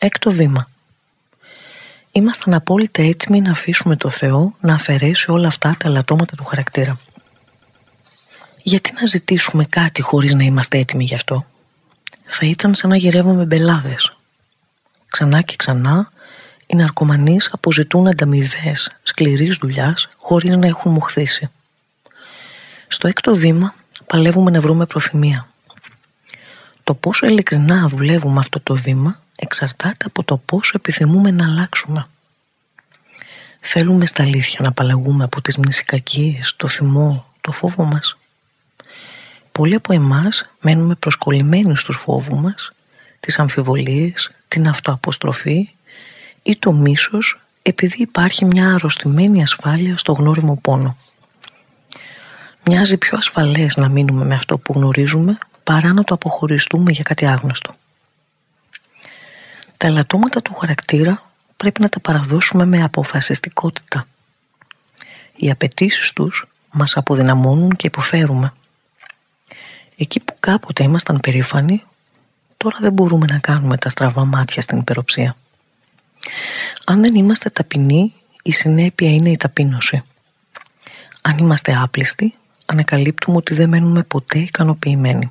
Έκτο βήμα. Ήμασταν απόλυτα έτοιμοι να αφήσουμε το Θεό να αφαιρέσει όλα αυτά τα ελαττώματα του χαρακτήρα. Γιατί να ζητήσουμε κάτι χωρίς να είμαστε έτοιμοι γι' αυτό? Θα ήταν σαν να γυρεύουμε μπελάδες. Ξανά και ξανά οι ναρκωμανείς αποζητούν ανταμοιβές σκληρής δουλειάς χωρίς να έχουν μοχθήσει. Στο έκτο βήμα παλεύουμε να βρούμε προθυμία. Το πόσο ειλικρινά δουλεύουμε αυτό το βήμα εξαρτάται από το πόσο επιθυμούμε να αλλάξουμε. Θέλουμε στα αλήθεια να απαλλαγούμε από τις μνησικακίες, το θυμό, το φόβο μας. Πολλοί από εμάς μένουμε προσκολλημένοι στους φόβους μας, τις αμφιβολίες, την αυτοαποστροφή ή το μίσος, επειδή υπάρχει μια αρρωστημένη ασφάλεια στο γνώριμο πόνο. Μοιάζει πιο ασφαλές να μείνουμε με αυτό που γνωρίζουμε παρά να το αποχωριστούμε για κάτι άγνωστο. Τα ελαττώματα του χαρακτήρα πρέπει να τα παραδώσουμε με αποφασιστικότητα. Οι απαιτήσεις τους μας αποδυναμώνουν και υποφέρουμε. Εκεί που κάποτε ήμασταν περήφανοι, τώρα δεν μπορούμε να κάνουμε τα στραβά μάτια στην υπεροψία. Αν δεν είμαστε ταπεινοί, η συνέπεια είναι η ταπείνωση. Αν είμαστε άπλιστοι, ανακαλύπτουμε ότι δεν μένουμε ποτέ ικανοποιημένοι.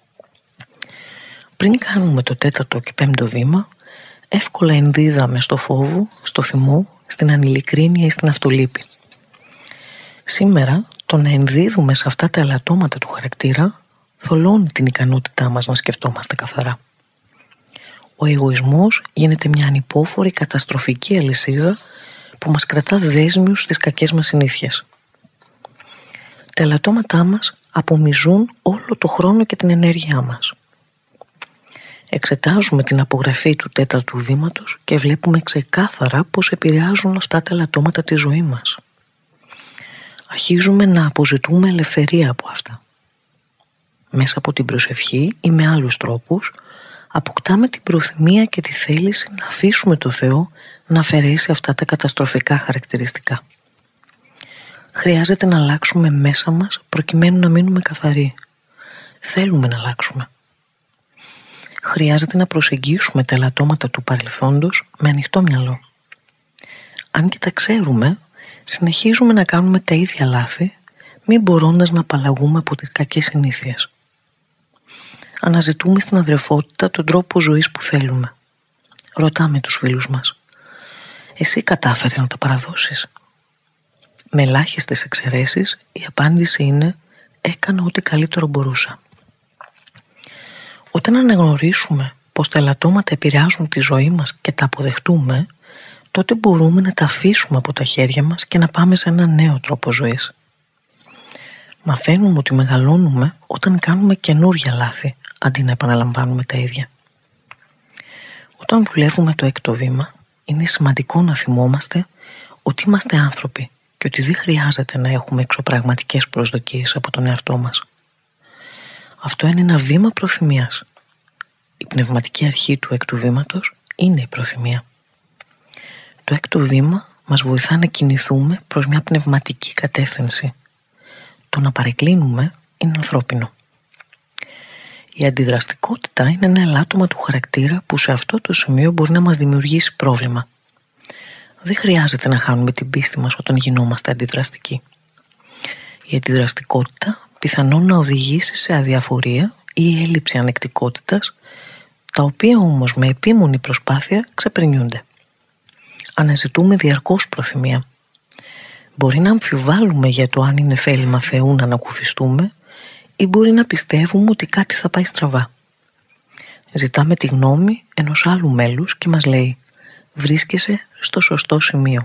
Πριν κάνουμε το τέταρτο και πέμπτο βήμα, εύκολα ενδίδαμε στο φόβο, στο θυμό, στην ανηλικρίνεια ή στην αυτολύπη. Σήμερα, το να ενδίδουμε σε αυτά τα ελαττώματα του χαρακτήρα θολώνει την ικανότητά μας να σκεφτόμαστε καθαρά. Ο εγωισμός γίνεται μια ανυπόφορη καταστροφική αλυσίδα που μας κρατά δέσμιους στις κακές μας συνήθειες. Τα ελαττώματά μας απομυζούν όλο το χρόνο και την ενέργειά μας. Εξετάζουμε την απογραφή του τέταρτου βήματος και βλέπουμε ξεκάθαρα πώς επηρεάζουν αυτά τα ελαττώματα τη ζωή μας. Αρχίζουμε να αποζητούμε ελευθερία από αυτά. Μέσα από την προσευχή ή με άλλους τρόπους αποκτάμε την προθυμία και τη θέληση να αφήσουμε το Θεό να αφαιρέσει αυτά τα καταστροφικά χαρακτηριστικά. Χρειάζεται να αλλάξουμε μέσα μας προκειμένου να μείνουμε καθαροί. Θέλουμε να αλλάξουμε. Χρειάζεται να προσεγγίσουμε τα ελαττώματα του παρελθόντος με ανοιχτό μυαλό. Αν και τα ξέρουμε, συνεχίζουμε να κάνουμε τα ίδια λάθη, μη μπορώντας να απαλλαγούμε από τις κακές συνήθειες. Αναζητούμε στην αδρεφότητα τον τρόπο ζωής που θέλουμε. Ρωτάμε τους φίλους μας: εσύ κατάφερες να τα παραδώσεις? Με ελάχιστες εξαιρέσεις η απάντηση είναι: έκανα ό,τι καλύτερο μπορούσα. Όταν αναγνωρίσουμε πως τα ελαττώματα επηρεάζουν τη ζωή μας και τα αποδεχτούμε, τότε μπορούμε να τα αφήσουμε από τα χέρια μας και να πάμε σε ένα νέο τρόπο ζωής. Μαθαίνουμε ότι μεγαλώνουμε όταν κάνουμε καινούργια λάθη, αντί να επαναλαμβάνουμε τα ίδια. Όταν δουλεύουμε το έκτο βήμα, είναι σημαντικό να θυμόμαστε ότι είμαστε άνθρωποι και ότι δεν χρειάζεται να έχουμε εξωπραγματικές προσδοκίες από τον εαυτό μας. Αυτό είναι ένα βήμα προθυμίας. Η πνευματική αρχή του έκτου βήματος είναι η προθυμία. Το έκτο βήμα μας βοηθά να κινηθούμε προς μια πνευματική κατεύθυνση. Το να παρεκκλίνουμε είναι ανθρώπινο. Η αντιδραστικότητα είναι ένα ελάττωμα του χαρακτήρα που σε αυτό το σημείο μπορεί να μας δημιουργήσει πρόβλημα. Δεν χρειάζεται να χάνουμε την πίστη μας όταν γινόμαστε αντιδραστικοί. Η αντιδραστικότητα πιθανόν να οδηγήσει σε αδιαφορία ή έλλειψη ανεκτικότητας, τα οποία όμως με επίμονη προσπάθεια ξεπερνιούνται. Αναζητούμε διαρκώς προθυμία. Μπορεί να αμφιβάλλουμε για το αν είναι θέλημα Θεού να ανακουφιστούμε ή μπορεί να πιστεύουμε ότι κάτι θα πάει στραβά. Ζητάμε τη γνώμη ενός άλλου μέλους και μας λέει: βρίσκεσαι στο σωστό σημείο.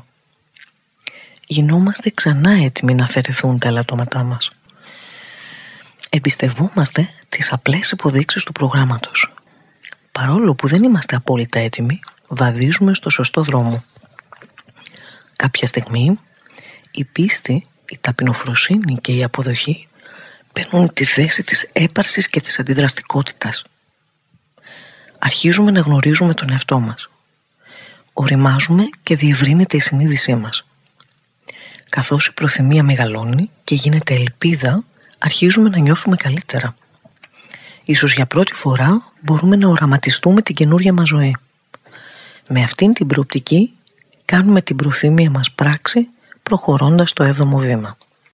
Γινόμαστε ξανά έτοιμοι να αφαιρεθούν τα ελαττώματά μας. Εμπιστευόμαστε τις απλές υποδείξεις του προγράμματος. Παρόλο που δεν είμαστε απόλυτα έτοιμοι, βαδίζουμε στο σωστό δρόμο. Κάποια στιγμή, η πίστη, η ταπεινοφροσύνη και η αποδοχή παίρνουν τη θέση της έπαρσης και της αντιδραστικότητας. Αρχίζουμε να γνωρίζουμε τον εαυτό μας. Οριμάζουμε και διευρύνεται η συνείδησή μας. Καθώς η προθυμία μεγαλώνει και γίνεται ελπίδα, αρχίζουμε να νιώθουμε καλύτερα. Ίσως για πρώτη φορά μπορούμε να οραματιστούμε την καινούρια μας ζωή. Με αυτήν την προοπτική κάνουμε την προθυμία μας πράξη προχωρώντας το 7ο βήμα.